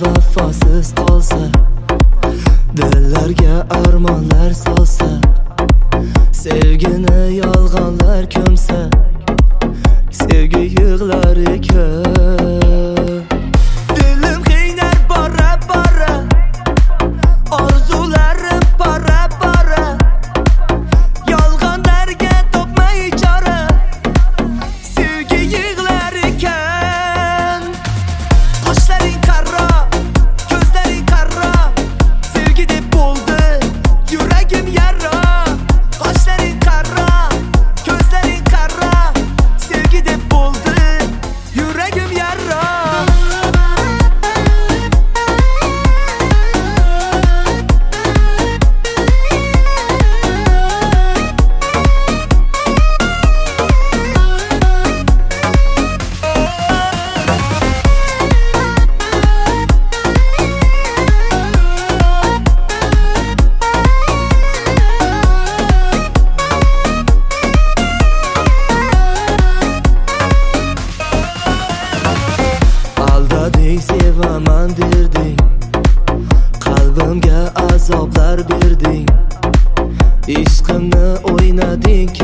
vafosiz qolsa, dillarga armonlar solsa, sevgini yolg'onlar ko'msa, sevgi yig'lar ekan. Dilim qiynar bora bora, orzularim bora bora, yolg'onlarga topmay chora, sevgi yig'lar ekan. Qoshlaring qaro, ko'zlaring qaro, sevgi deb bo'ldi yuragim yara. Qoshlaring qaro, ko'zlaring qaro, sevgi deb bo'ldi yuragim yara. Aldading, sevaman derding, qalbimga azoblar berding, ishqimni o'ynading.